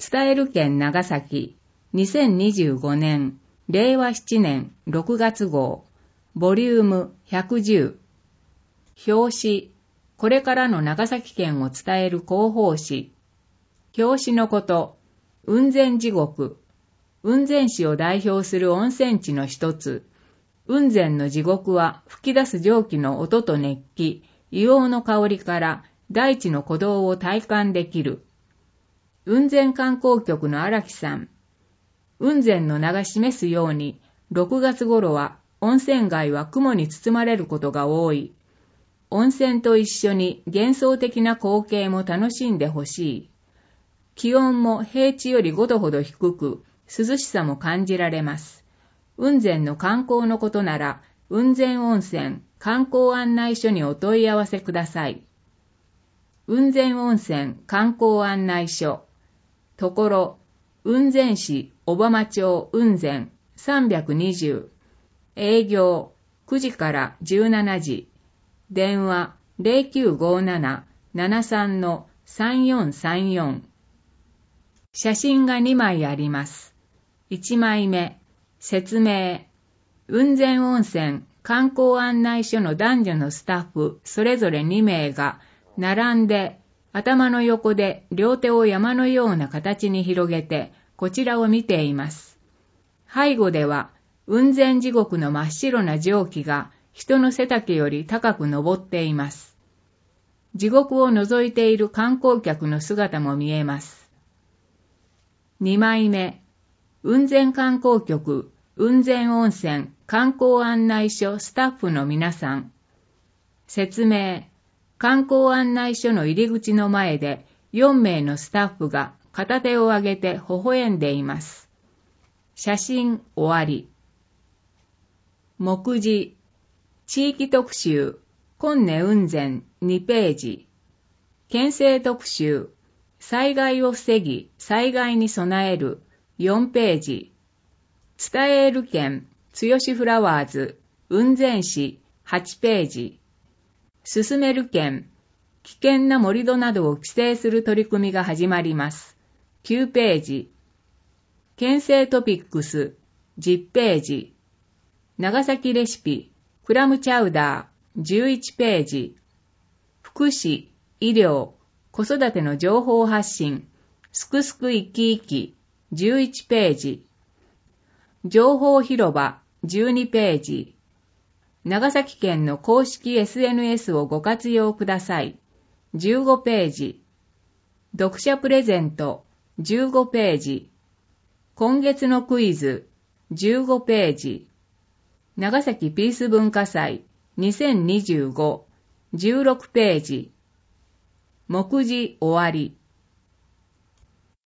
伝える県長崎、2025年、令和7年6月号、ボリューム110。表紙、これからの長崎県を伝える広報誌。表紙のこと、雲仙地獄。雲仙市を代表する温泉地の一つ。雲仙の地獄は吹き出す蒸気の音と熱気、硫黄の香りから大地の鼓動を体感できる。雲仙観光局の荒木さん。雲仙の名が示すように、6月頃は温泉街は雲に包まれることが多い。温泉と一緒に幻想的な光景も楽しんでほしい。気温も平地より5度ほど低く、涼しさも感じられます。雲仙の観光のことなら、雲仙温泉観光案内所にお問い合わせください。雲仙温泉観光案内所。ところ、雲仙市小浜町雲仙320。営業9時から17時。電話 0957-73-3434。写真が2枚あります。1枚目、説明。雲仙温泉観光案内所の男女のスタッフそれぞれ2名が並んで頭の横で両手を山のような形に広げてこちらを見ています。背後では雲仙地獄の真っ白な蒸気が人の背丈より高く昇っています。地獄を覗いている観光客の姿も見えます。2枚目、雲仙観光局雲仙温泉観光案内所スタッフの皆さん。説明。観光案内所の入り口の前で4名のスタッフが片手を上げて微笑んでいます。写真終わり。目次。地域特集。今根雲仙2ページ。県政特集。災害を防ぎ、災害に備える4ページ。伝える県、つよしフラワーズ、雲仙市8ページ。進める県、危険な盛り土などを規制する取り組みが始まります。9ページ。県政トピックス10ページ。長崎レシピ、クラムチャウダー11ページ。福祉、医療、子育ての情報発信、すくすく生き生き11ページ。情報広場12ページ。長崎県の公式 SNS をご活用ください。15ページ。読者プレゼント15ページ。今月のクイズ15ページ。長崎ピース文化祭2025 16ページ。目次終わり。